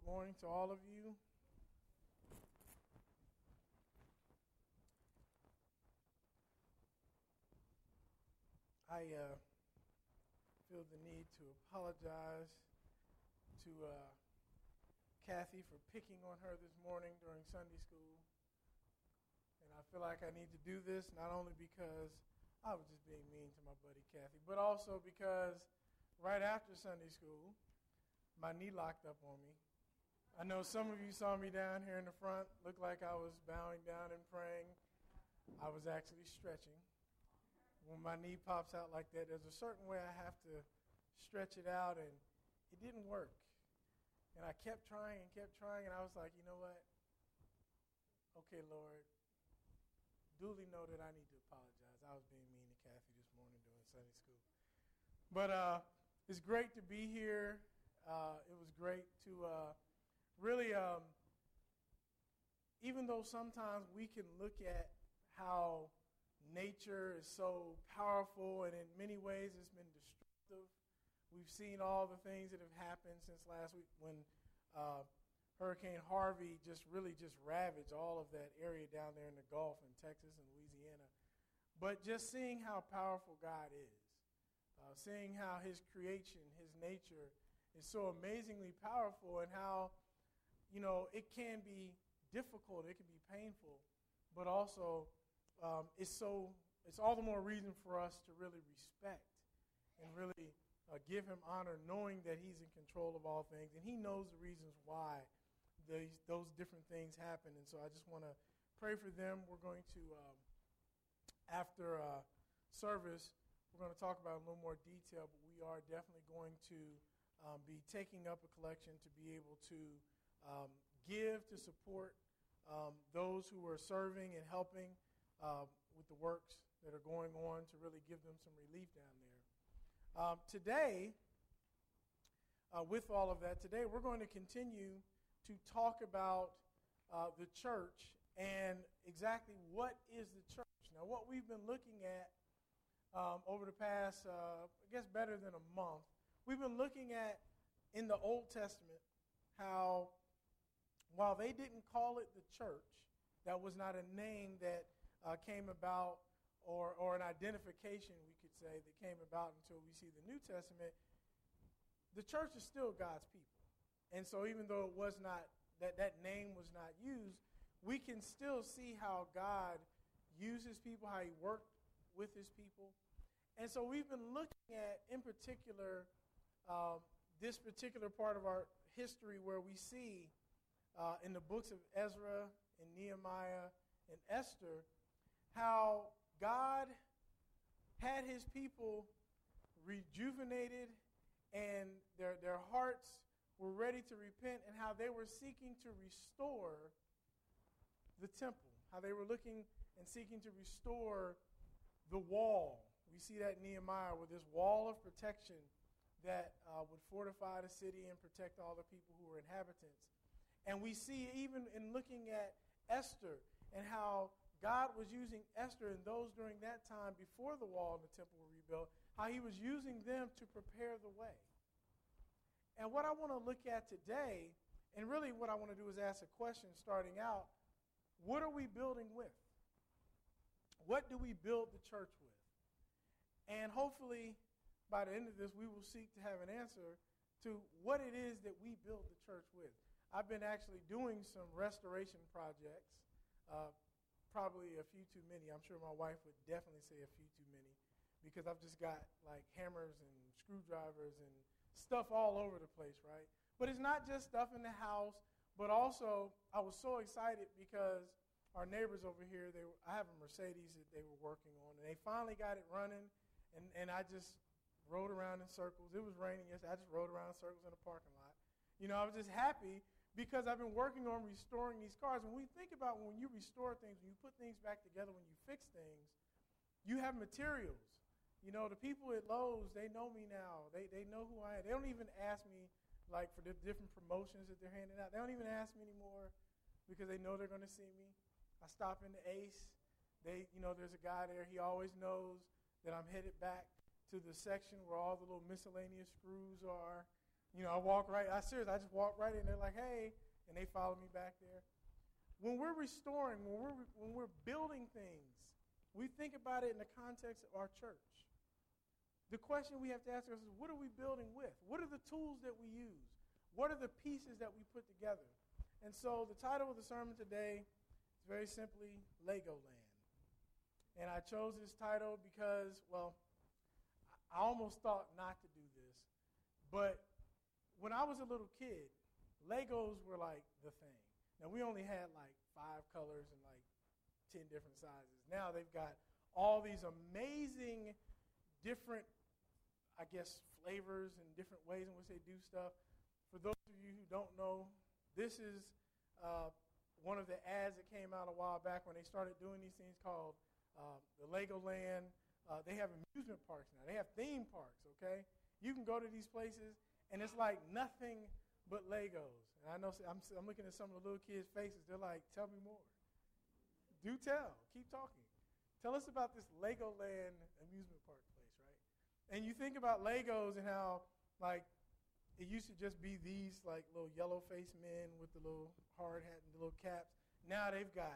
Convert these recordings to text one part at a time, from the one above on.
Good morning to all of you. I feel the need to apologize to Kathy for picking on her this morning during Sunday school. And I feel like I need to do this not only because I was just being mean to my buddy Kathy, but also because right after Sunday school, my knee locked up on me. I know some of you saw me down here in the front, looked like I was bowing down and praying. I was actually stretching. When my knee pops out like that, there's a certain way I have to stretch it out, and it didn't work. And I kept trying, and I was like, you know what? Okay, Lord, duly know that I need to apologize. I was being mean to Kathy this morning during Sunday school. But it's great to be here. It was great to really, even though sometimes we can look at how nature is so powerful and in many ways it's been destructive. We've seen all the things that have happened since last week when Hurricane Harvey just ravaged all of that area down there in the Gulf in Texas and Louisiana. But just seeing how powerful God is, seeing how his creation, his nature is so amazingly powerful, and how, it can be difficult, it can be painful, but also it's all the more reason for us to really respect and really give him honor, knowing that he's in control of all things, and he knows the reasons why those different things happen. And so I just want to pray for them. We're going to, after service, we're going to talk about it in a little more detail, but we are definitely going to be taking up a collection to be able to give to support those who are serving and helping with the works that are going on, to really give them some relief down there. Today, with all of that, today we're going to continue to talk about the church and exactly what is the church. Now, what we've been looking at over the past, I guess better than a month, we've been looking at in the Old Testament how while they didn't call it the church, that was not a name that came about, or an identification, we could say, that came about until we see the New Testament. The church is still God's people. And so even though it was not, that name was not used, we can still see how God uses people, how he worked with his people. And so we've been looking at, in particular, this particular part of our history where we see in the books of Ezra and Nehemiah and Esther how God had his people rejuvenated and their hearts were ready to repent, and how they were seeking to restore the temple, how they were looking and seeking to restore the wall. We see that in Nehemiah with this wall of protection that would fortify the city and protect all the people who were inhabitants. And we see even in looking at Esther and how God was using Esther and those during that time before the wall and the temple were rebuilt, how he was using them to prepare the way. And what I want to look at today, and really what I want to do is ask a question starting out: what are we building with? What do we build the church with? And hopefully by the end of this we will seek to have an answer to what it is that we build the church with. I've been actually doing some restoration projects, probably a few too many. I'm sure my wife would definitely say a few too many, because I've just got like hammers and screwdrivers and stuff all over the place, right? But it's not just stuff in the house, but also I was so excited because our neighbors over here, I have a Mercedes that they were working on, and they finally got it running, and I just rode around in circles. It was raining yesterday. I just rode around in circles in the parking lot. I was just happy because I've been working on restoring these cars. When we think about when you restore things, when you put things back together, when you fix things, you have materials. The people at Lowe's, they know me now. They know who I am. They don't even ask me, like, for the different promotions that they're handing out. They don't even ask me anymore because they know they're going to see me. I stop into Ace. There's a guy there. He always knows that I'm headed back to the section where all the little miscellaneous screws are. I just walk right in. They're like, hey, and they follow me back there. When we're restoring, when we're building things, we think about it in the context of our church. The question we have to ask ourselves is, what are we building with? What are the tools that we use? What are the pieces that we put together? And so the title of the sermon today is very simply Legoland. And I chose this title because, I almost thought not to do this, but when I was a little kid, Legos were like the thing. Now, we only had like 5 colors and like 10 different sizes. Now they've got all these amazing different, flavors and different ways in which they do stuff. For those of you who don't know, this is one of the ads that came out a while back when they started doing these things called the Legoland. They have amusement parks now. They have theme parks, okay? You can go to these places, and it's like nothing but Legos. And I know I'm looking at some of the little kids' faces. They're like, tell me more. Do tell. Keep talking. Tell us about this Legoland amusement park place, right? And you think about Legos and how, it used to just be these, little yellow-faced men with the little hard hat and the little caps. Now they've got,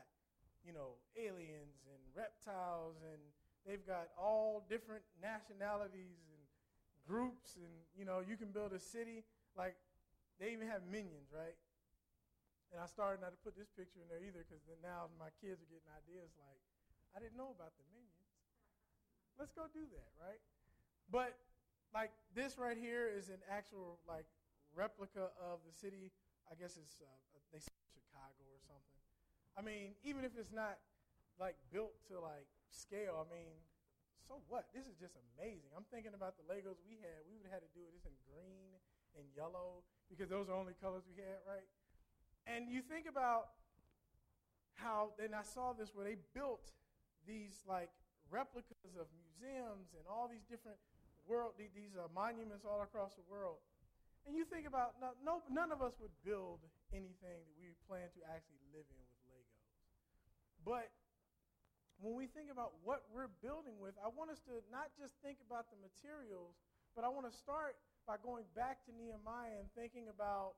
aliens and reptiles, and they've got all different nationalities and groups, and, you can build a city. They even have minions, right? And I started not to put this picture in there either because now my kids are getting ideas like, I didn't know about the minions. Let's go do that, right? But, this right here is an actual, replica of the city. I guess it's, they say Chicago or something. I mean, even if it's not, built to, scale, so what? This is just amazing. I'm thinking about the Legos we had. We would have had to do this in green and yellow because those are the only colors we had, right? And you think about how, and I saw this where they built these, replicas of museums and all these different these monuments all across the world. And you think about, none of us would build anything that we plan to actually live in with Legos. But when we think about what we're building with, I want us to not just think about the materials, but I want to start by going back to Nehemiah and thinking about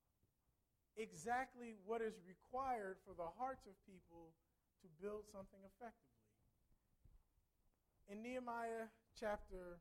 exactly what is required for the hearts of people to build something effectively. In Nehemiah chapter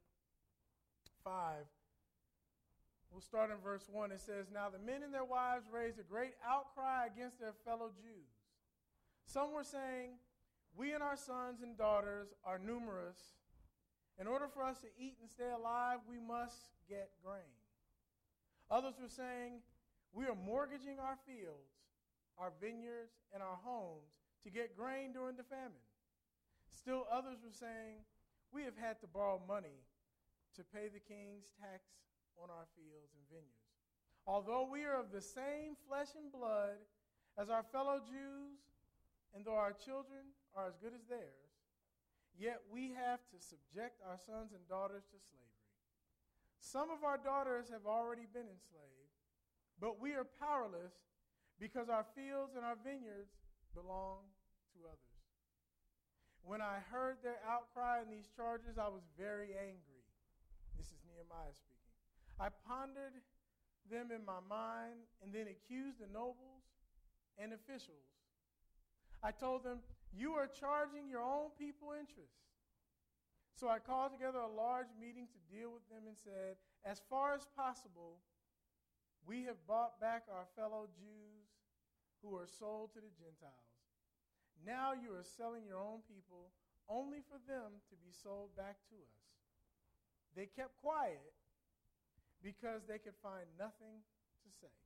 5, we'll start in verse 1. It says, Now the men and their wives raised a great outcry against their fellow Jews. Some were saying, We and our sons and daughters are numerous. In order for us to eat and stay alive, we must get grain. Others were saying, We are mortgaging our fields, our vineyards, and our homes to get grain during the famine. Still others were saying, We have had to borrow money to pay the king's tax on our fields and vineyards. Although we are of the same flesh and blood as our fellow Jews, and though our children are as good as theirs, yet we have to subject our sons and daughters to slavery. Some of our daughters have already been enslaved, but we are powerless because our fields and our vineyards belong to others. When I heard their outcry and these charges, I was very angry. This is Nehemiah speaking. I pondered them in my mind and then accused the nobles and officials. I told them, You are charging your own people interest. So I called together a large meeting to deal with them and said, As far as possible, we have bought back our fellow Jews who are sold to the Gentiles. Now you are selling your own people only for them to be sold back to us. They kept quiet because they could find nothing to say.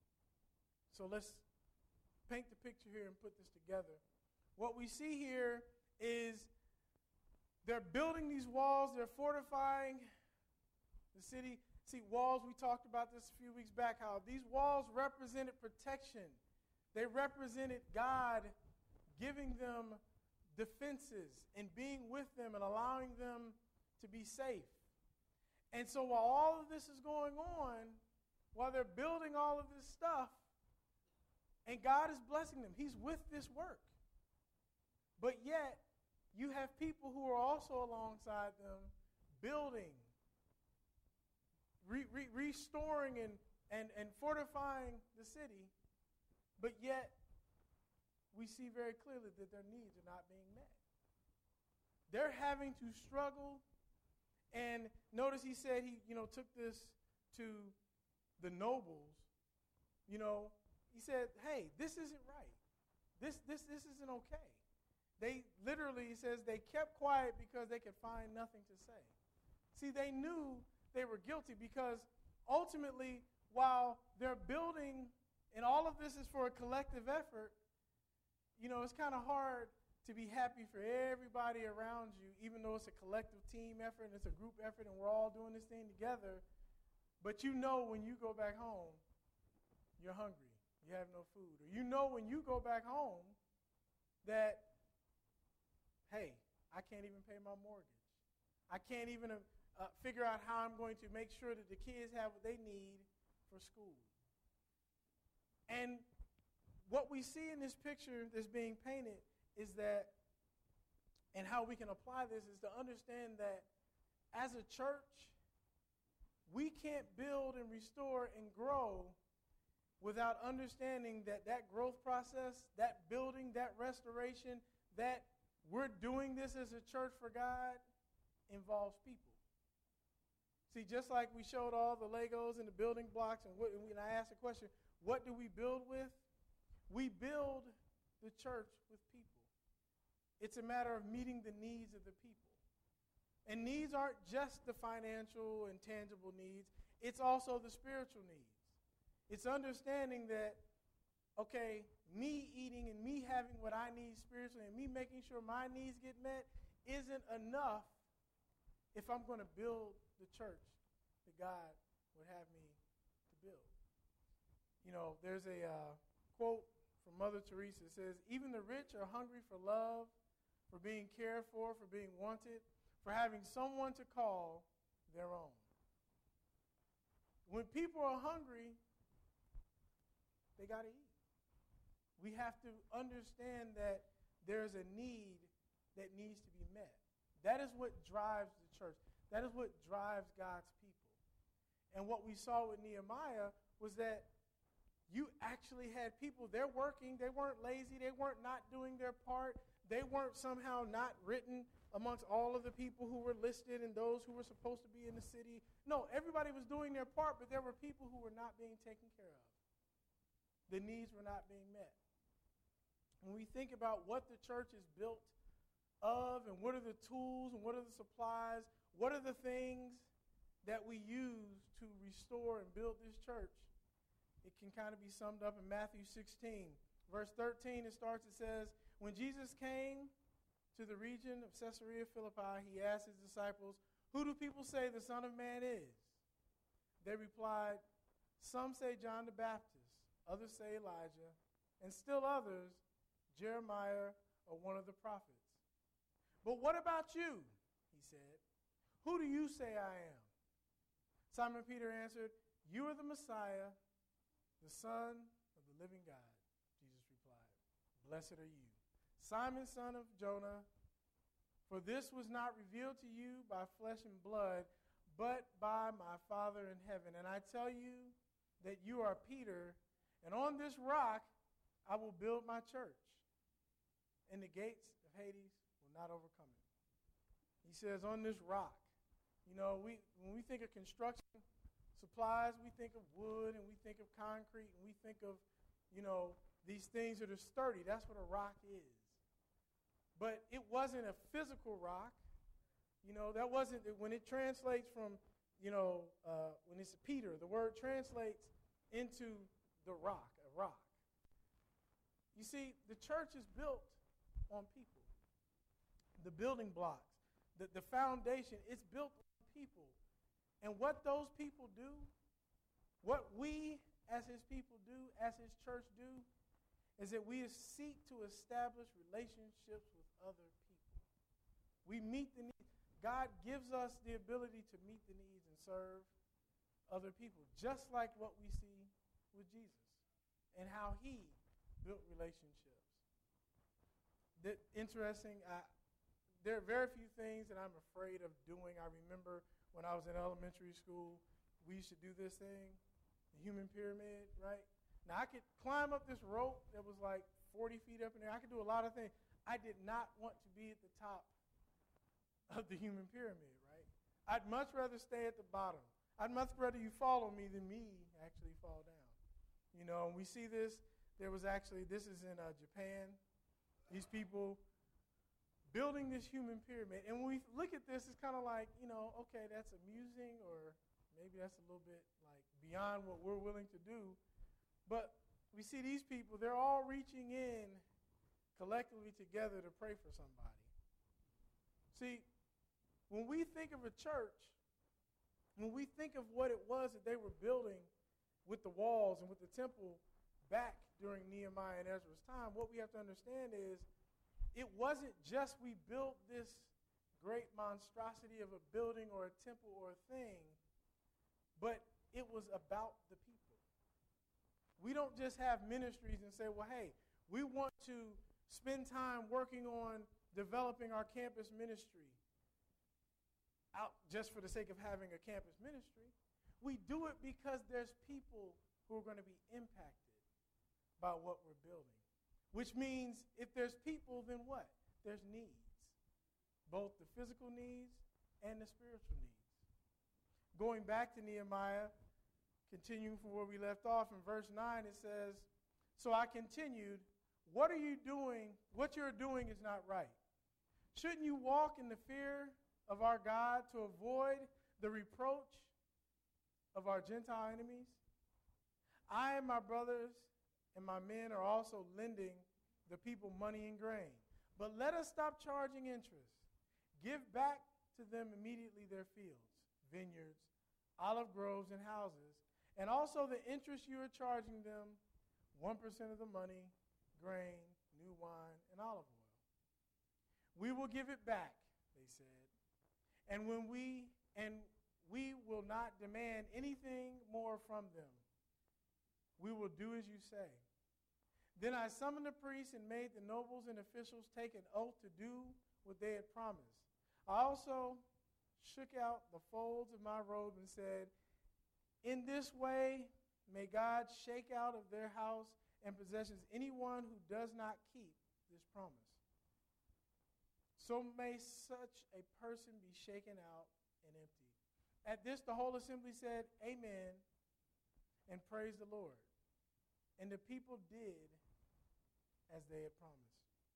So let's paint the picture here and put this together. What we see here is they're building these walls, they're fortifying the city. See, walls, we talked about this a few weeks back, how these walls represented protection. They represented God giving them defenses and being with them and allowing them to be safe. And so while all of this is going on, while they're building all of this stuff, and God is blessing them, He's with this work. But yet, you have people who are also alongside them building, restoring and fortifying the city, but yet we see very clearly that their needs are not being met. They're having to struggle. And notice he said he, took this to the nobles. He said, hey, this isn't right. This isn't okay. They literally, he says, they kept quiet because they could find nothing to say. See, they knew they were guilty because ultimately, while they're building, and all of this is for a collective effort, it's kind of hard to be happy for everybody around you, even though it's a collective team effort and it's a group effort and we're all doing this thing together. But when you go back home, you're hungry. You have no food. Or when you go back home that, hey, I can't even pay my mortgage. I can't even figure out how I'm going to make sure that the kids have what they need for school. And what we see in this picture that's being painted is that, and how we can apply this is to understand that as a church, we can't build and restore and grow without understanding that growth process, that building, that restoration, that we're doing this as a church for God involves people. See, just like we showed all the Legos and the building blocks, and I asked the question, what do we build with? We build the church with people. It's a matter of meeting the needs of the people. And needs aren't just the financial and tangible needs. It's also the spiritual needs. It's understanding that, okay, me eating and me having what I need spiritually and me making sure my needs get met isn't enough if I'm going to build the church that God would have me to build. There's a quote from Mother Teresa. It says, even the rich are hungry for love, for being cared for being wanted, for having someone to call their own. When people are hungry, they got to eat. We have to understand that there's a need that needs to be met. That is what drives the church. That is what drives God's people. And what we saw with Nehemiah was that you actually had people, they're working, they weren't lazy, they weren't not doing their part, they weren't somehow not written amongst all of the people who were listed and those who were supposed to be in the city. No, everybody was doing their part, but there were people who were not being taken care of. The needs were not being met. When we think about what the church is built of and what are the tools and what are the supplies, what are the things that we use to restore and build this church, it can kind of be summed up in Matthew 16. Verse 13, it says, when Jesus came to the region of Caesarea Philippi, he asked his disciples, who do people say the Son of Man is? They replied, some say John the Baptist, others say Elijah, and still others, Jeremiah or one of the prophets. But what about you? He said. Who do you say I am? Simon Peter answered, you are the Messiah, the Son of the living God. Jesus replied, blessed are you, Simon, son of Jonah, for this was not revealed to you by flesh and blood, but by my Father in heaven. And I tell you that you are Peter, and on this rock I will build my church, and the gates of Hades will not overcome it. He says, on this rock. When we think of construction supplies, we think of wood, and we think of concrete, and we think of, these things that are sturdy. That's what a rock is. But it wasn't a physical rock. That wasn't, when it translates from, when it's Peter, the word translates into the rock, a rock. You see, the church is built on people. The building blocks, the foundation, it's built on people. And what those people do, what we as his people do, as his church do, is that we seek to establish relationships with other people. We meet the needs. God gives us the ability to meet the needs and serve other people, just like what we see with Jesus and how he built relationships. Interesting, there are very few things that I'm afraid of doing. I remember when I was in elementary school, we used to do this thing, the human pyramid, right? Now, I could climb up this rope that was like 40 feet up in there. I could do a lot of things. I did not want to be at the top of the human pyramid, right? I'd much rather stay at the bottom. I'd much rather you follow me than me actually fall down. You know, and we see this. This is in Japan. These people building this human pyramid. And when we look at this, it's kind of like, you know, okay, that's amusing, or maybe that's a little bit like beyond what we're willing to do. But we see these people, they're all reaching in collectively together to pray for somebody. See, when we think of a church, when we think of what it was that they were building with the walls and with the temple back during Nehemiah and Ezra's time, what we have to understand is it wasn't just we built this great monstrosity of a building or a temple or a thing, but it was about the people. We don't just have ministries and say, well, hey, we want to spend time working on developing our campus ministry out just for the sake of having a campus ministry. We do it because there's people who are going to be impacted by what we're building. Which means if there's people, then what? There's needs. Both the physical needs and the spiritual needs. Going back to Nehemiah, continuing from where we left off in verse 9, it says, so I continued, what are you doing? What you're doing is not right. Shouldn't you walk in the fear of our God to avoid the reproach of our Gentile enemies? I and my brothers and my men are also lending the people money and grain. But let us stop charging interest. Give back to them immediately their fields, vineyards, olive groves, and houses, and also the interest you are charging them, 1% of the money, grain, new wine, and olive oil. We will give it back, they said. And we will not demand anything more from them. We will do as you say. Then I summoned the priests and made the nobles and officials take an oath to do what they had promised. I also shook out the folds of my robe and said, in this way may God shake out of their house and possessions anyone who does not keep this promise. So may such a person be shaken out and emptied. At this, the whole assembly said, amen, and praised the Lord. And the people did as they had promised.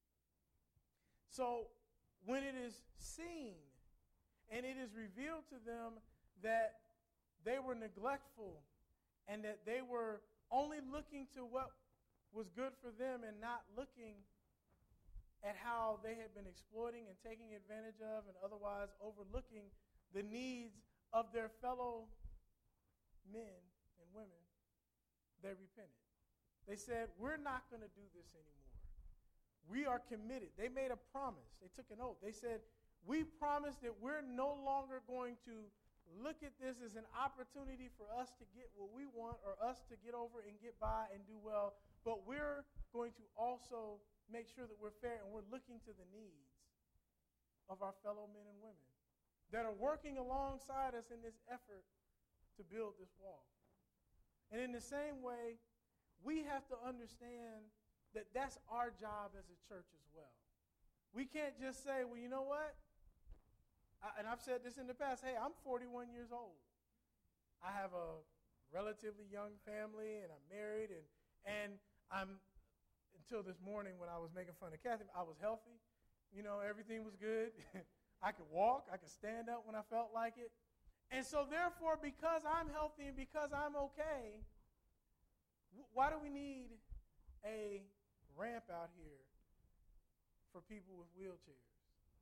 So when it is seen and it is revealed to them that they were neglectful and that they were only looking to what was good for them and not looking at how they had been exploiting and taking advantage of and otherwise overlooking the needs of their fellow men and women, they repented. They said, we're not going to do this anymore. We are committed. They made a promise. They took an oath. They said, we promise that we're no longer going to look at this as an opportunity for us to get what we want or us to get over and get by and do well, but we're going to also make sure that we're fair and we're looking to the needs of our fellow men and women that are working alongside us in this effort to build this wall. And in the same way, we have to understand that that's our job as a church as well. We can't just say, well, you know what? And I've said this in the past, hey, I'm 41 years old. I have a relatively young family, and I'm married, and I'm, until this morning when I was making fun of Kathy, I was healthy. You know, everything was good. I could walk. I could stand up when I felt like it. And so therefore, because I'm healthy and because I'm okay, why do we need a ramp out here for people with wheelchairs?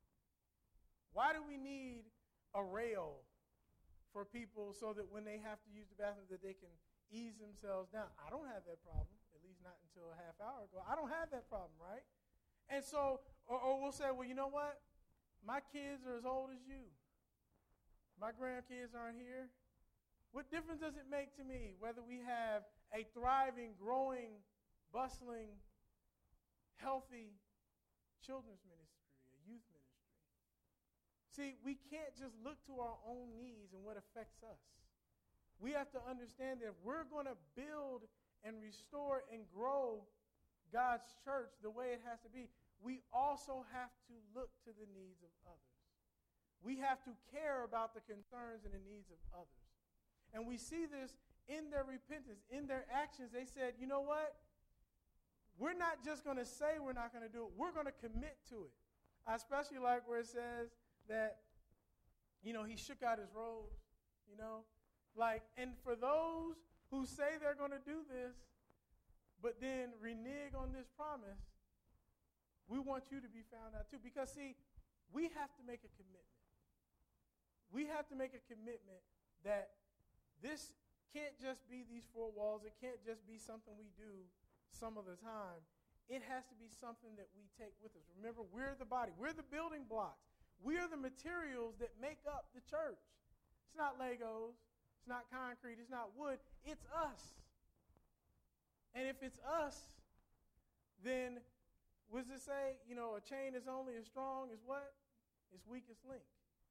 Why do we need a rail for people so that when they have to use the bathroom that they can ease themselves down? I don't have that problem, at least not until a half hour ago. I don't have that problem, right? And so, or we'll say, well, you know what? My kids are as old as you. My grandkids aren't here. What difference does it make to me whether we have a thriving, growing, bustling, healthy children's ministry, a youth ministry? See, we can't just look to our own needs and what affects us. We have to understand that if we're going to build and restore and grow God's church the way it has to be, we also have to look to the needs of others. We have to care about the concerns and the needs of others. And we see this in their repentance, in their actions. They said, you know what? We're not just going to say we're not going to do it. We're going to commit to it. I especially like where it says that, he shook out his robes, and for those who say they're going to do this, but then renege on this promise, we want you to be found out too. Because, see, we have to make a commitment. We have to make a commitment that this can't just be these four walls. It can't just be something we do some of the time. It has to be something that we take with us. Remember, we're the body. We're the building blocks. We are the materials that make up the church. It's not Legos. It's not concrete. It's not wood. It's us. And if it's us, then what does it say? A chain is only as strong as what? Its weakest link.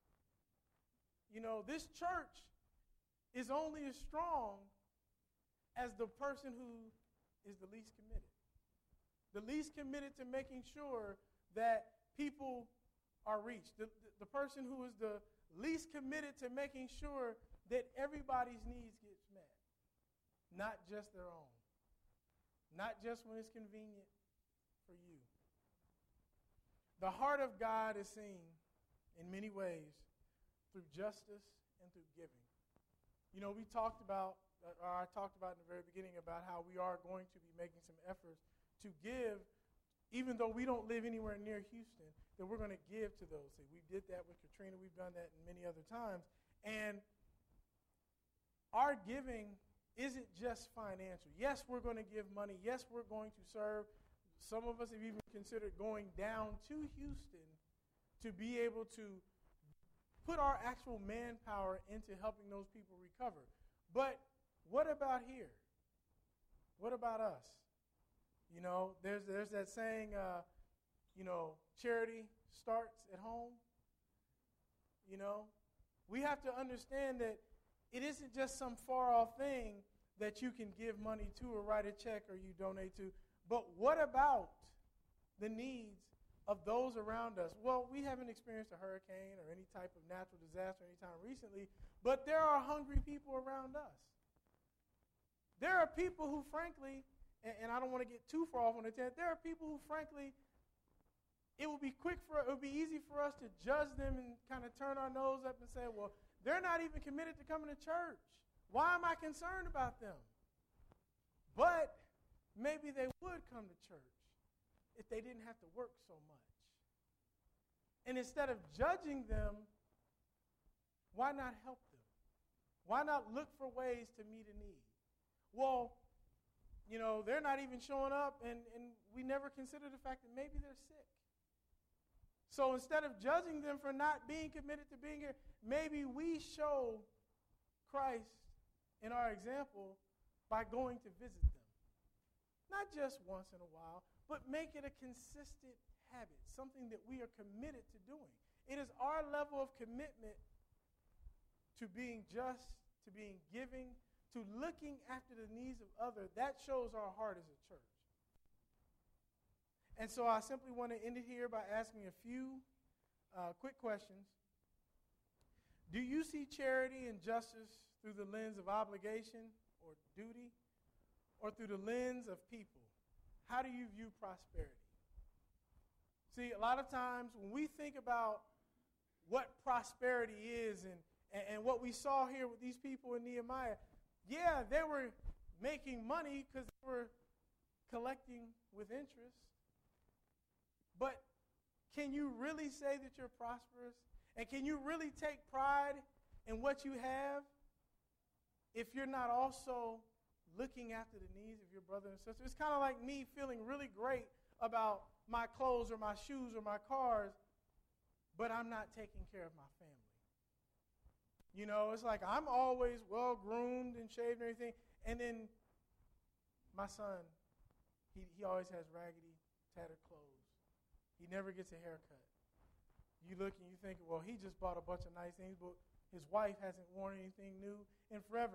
This church is only as strong as the person who is the least committed. The least committed to making sure that people are reached. The person who is the least committed to making sure that everybody's needs gets met. Not just their own. Not just when it's convenient for you. The heart of God is seen in many ways through justice and through giving. We talked about, or I talked about in the very beginning about how we are going to be making some efforts to give, even though we don't live anywhere near Houston, that we're going to give to those things. We did that with Katrina. We've done that in many other times. And our giving isn't just financial. Yes, we're going to give money. Yes, we're going to serve. Some of us have even considered going down to Houston to be able to put our actual manpower into helping those people recover. But what about here? What about us? There's that saying, charity starts at home. We have to understand that it isn't just some far-off thing that you can give money to or write a check or you donate to. But what about the needs of those around us? Well, we haven't experienced a hurricane or any type of natural disaster anytime recently, but there are hungry people around us. There are people who, frankly, and I don't want to get too far off on the tangent, there are people who, frankly, it would be easy for us to judge them and kind of turn our nose up and say, well, they're not even committed to coming to church. Why am I concerned about them? But maybe they would come to church if they didn't have to work so much. And instead of judging them, why not help them? Why not look for ways to meet a need? Well, they're not even showing up, and we never consider the fact that maybe they're sick. So instead of judging them for not being committed to being here, maybe we show Christ in our example by going to visit them. Not just once in a while, but make it a consistent habit, something that we are committed to doing. It is our level of commitment to being just, to being giving, to looking after the needs of others. That shows our heart as a church. And so I simply want to end it here by asking a few quick questions. Do you see charity and justice through the lens of obligation or duty, or through the lens of people? How do you view prosperity? See, a lot of times when we think about what prosperity is and what we saw here with these people in Nehemiah, yeah, they were making money because they were collecting with interest. But can you really say that you're prosperous? And can you really take pride in what you have if you're not also looking after the needs of your brother and sister? It's kind of like me feeling really great about my clothes or my shoes or my cars, but I'm not taking care of my family. It's like I'm always well-groomed and shaved and everything, and then my son, he always has raggedy, tattered clothes. He never gets a haircut. You look and you think, well, he just bought a bunch of nice things, but his wife hasn't worn anything new in forever.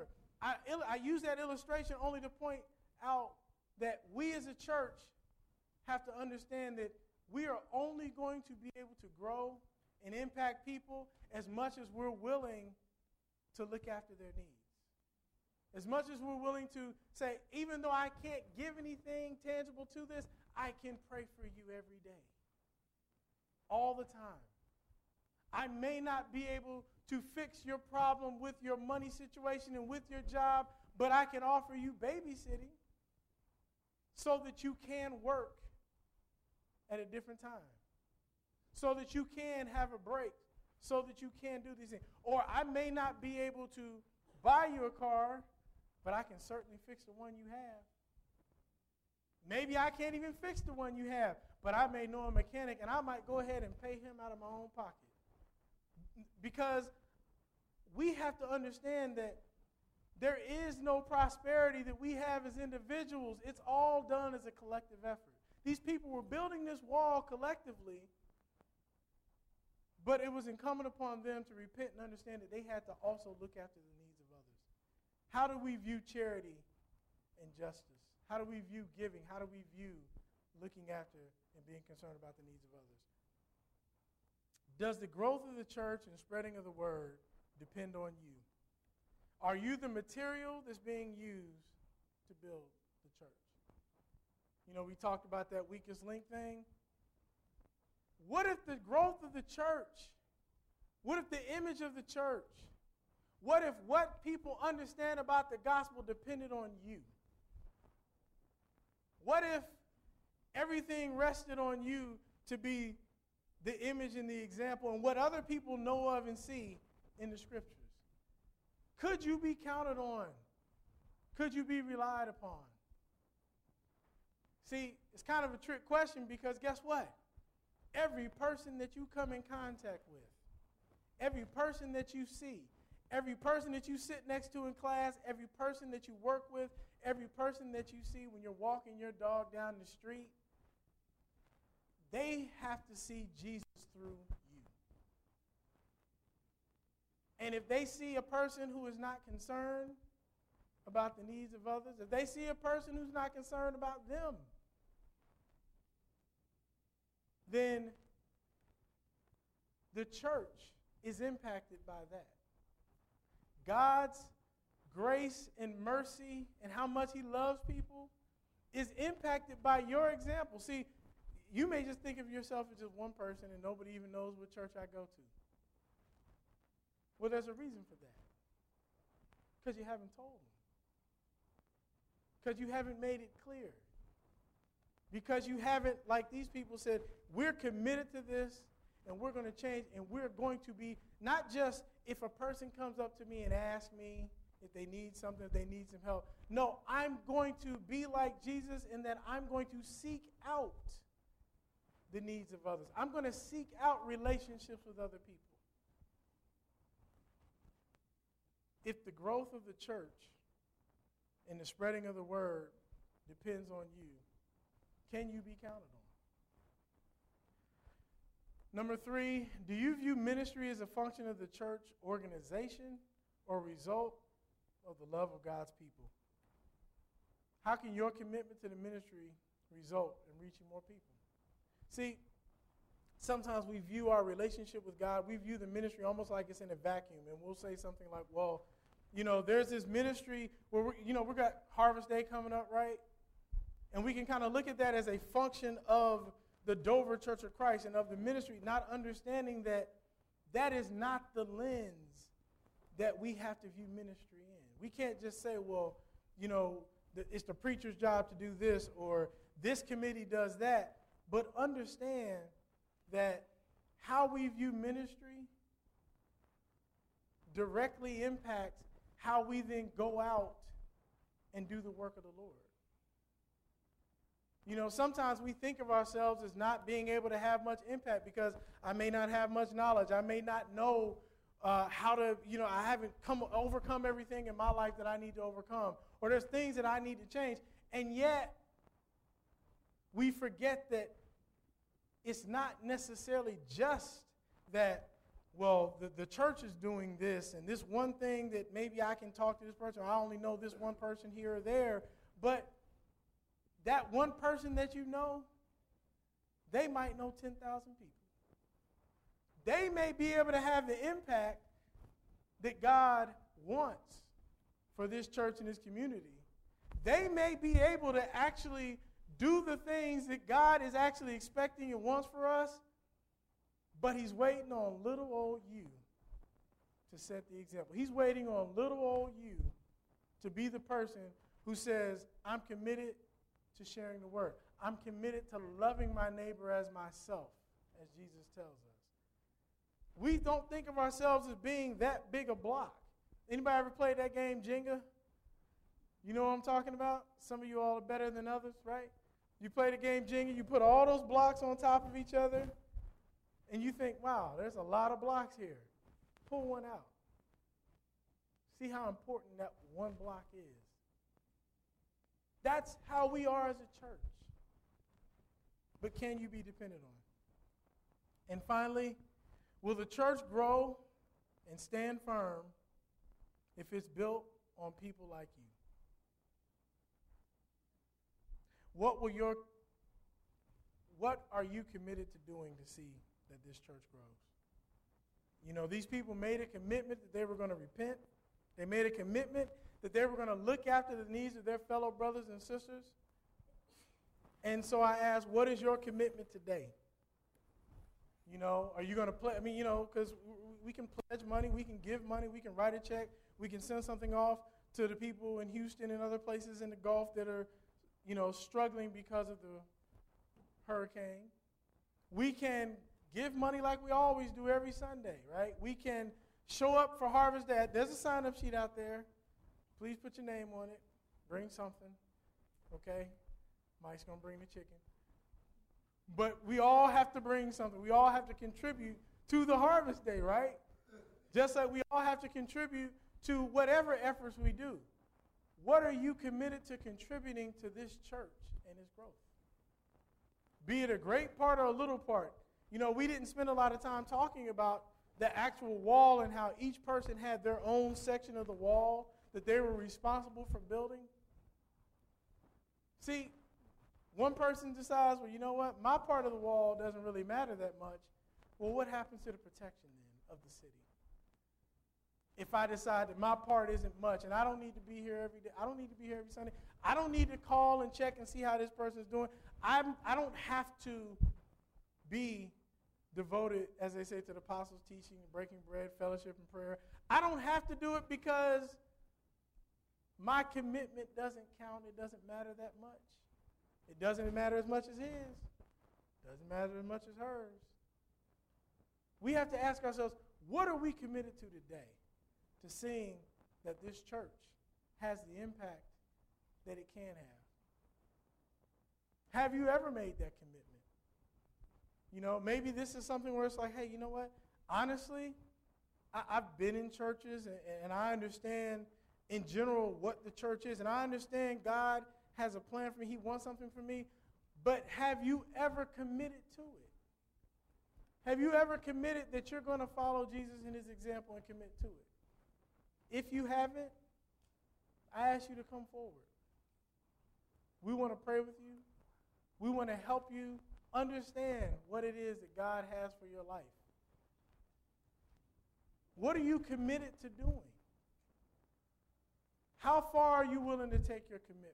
I use that illustration only to point out that we as a church have to understand that we are only going to be able to grow and impact people as much as we're willing to look after their needs. As much as we're willing to say, even though I can't give anything tangible to this, I can pray for you every day. All the time. I may not be able to fix your problem with your money situation and with your job, but I can offer you babysitting so that you can work at a different time, so that you can have a break, so that you can do these things. Or I may not be able to buy you a car, but I can certainly fix the one you have. Maybe I can't even fix the one you have, but I may know a mechanic, and I might go ahead and pay him out of my own pocket. Because we have to understand that there is no prosperity that we have as individuals. It's all done as a collective effort. These people were building this wall collectively, but it was incumbent upon them to repent and understand that they had to also look after the needs of others. How do we view charity and justice? How do we view giving? How do we view looking after and being concerned about the needs of others? Does the growth of the church and spreading of the word depend on you? Are you the material that's being used to build the church? You know, we talked about that weakest link thing. What if the growth of the church, what if the image of the church, what if what people understand about the gospel depended on you? What if everything rested on you to be the image and the example and what other people know of and see in the scriptures? Could you be counted on? Could you be relied upon? See, it's kind of a trick question because guess what? Every person that you come in contact with, every person that you see, every person that you sit next to in class, every person that you work with, every person that you see when you're walking your dog down the street, they have to see Jesus through you. And if they see a person who is not concerned about the needs of others, if they see a person who's not concerned about them, then the church is impacted by that. God's grace and mercy and how much he loves people is impacted by your example. See, you may just think of yourself as just one person and nobody even knows what church I go to. Well, there's a reason for that. Because you haven't told them. Because you haven't made it clear. Because you haven't, like these people said, we're committed to this and we're going to change and we're going to be, not just if a person comes up to me and asks me if they need something, if they need some help. No, I'm going to be like Jesus in that I'm going to seek out the needs of others. I'm going to seek out relationships with other people. If the growth of the church and the spreading of the word depends on you, can you be counted on? Number 3, do you view ministry as a function of the church organization or result of the love of God's people? How can your commitment to the ministry result in reaching more people? See, sometimes we view our relationship with God, we view the ministry almost like it's in a vacuum, and we'll say something like, well, you know, there's this ministry where, we've got Harvest Day coming up, right? And we can kind of look at that as a function of the Dover Church of Christ and of the ministry, not understanding that that is not the lens that we have to view ministry in. We can't just say, well, it's the preacher's job to do this or this committee does that, but understand that how we view ministry directly impacts how we then go out and do the work of the Lord. Sometimes we think of ourselves as not being able to have much impact because I may not have much knowledge. I may not know how to, I haven't overcome everything in my life that I need to overcome. Or there's things that I need to change. And yet, we forget that it's not necessarily just that well, the church is doing this, and this one thing that maybe I can talk to this person, or I only know this one person here or there, but that one person that you know, they might know 10,000 people. They may be able to have the impact that God wants for this church and this community. They may be able to actually do the things that God is actually expecting and wants for us, but he's waiting on little old you to set the example. He's waiting on little old you to be the person who says, I'm committed to sharing the word. I'm committed to loving my neighbor as myself, as Jesus tells us. We don't think of ourselves as being that big a block. Anybody ever played that game, Jenga? You know what I'm talking about? Some of you all are better than others, right? You play the game Jenga, you put all those blocks on top of each other, and you think, wow, there's a lot of blocks here. Pull one out. See how important that one block is. That's how we are as a church. But can you be dependent on it? And finally, will the church grow and stand firm if it's built on people like you? What are you committed to doing to see that this church grows? You know, these people made a commitment that they were going to repent. They made a commitment that they were going to look after the needs of their fellow brothers and sisters. And so I ask, what is your commitment today? You know, are you going to play? I mean, you know, because we can pledge money, we can give money, we can write a check, we can send something off to the people in Houston and other places in the Gulf that are, you know, struggling because of the hurricane. We can give money like we always do every Sunday, right? We can show up for Harvest Day. There's a sign-up sheet out there. Please put your name on it. Bring something, okay? Mike's going to bring the chicken. But we all have to bring something. We all have to contribute to the Harvest Day, right? Just like we all have to contribute to whatever efforts we do. What are you committed to contributing to this church and its growth? Be it a great part or a little part. You know, we didn't spend a lot of time talking about the actual wall and how each person had their own section of the wall that they were responsible for building. See, one person decides, well, you know what? My part of the wall doesn't really matter that much. Well, what happens to the protection then of the city? If I decide that my part isn't much and I don't need to be here every day, I don't need to be here every Sunday, I don't need to call and check and see how this person's doing. I don't have to be devoted, as they say, to the apostles' teaching, breaking bread, fellowship, and prayer. I don't have to do it because my commitment doesn't count. It doesn't matter that much. It doesn't matter as much as his. It doesn't matter as much as hers. We have to ask ourselves, what are we committed to today to seeing that this church has the impact that it can have? Have you ever made that commitment? You know, maybe this is something where it's like, hey, you know what? Honestly, I've been in churches and I understand in general what the church is, and I understand God has a plan for me. He wants something for me. But have you ever committed to it? Have you ever committed that you're going to follow Jesus in his example and commit to it? If you haven't, I ask you to come forward. We want to pray with you. We want to help you understand what it is that God has for your life. What are you committed to doing? How far are you willing to take your commitment?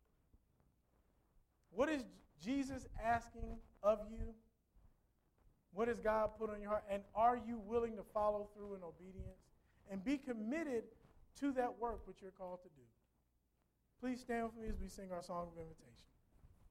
What is Jesus asking of you? What has God put on your heart? And are you willing to follow through in obedience and be committed to that work which you're called to do? Please stand with me as we sing our song of invitation.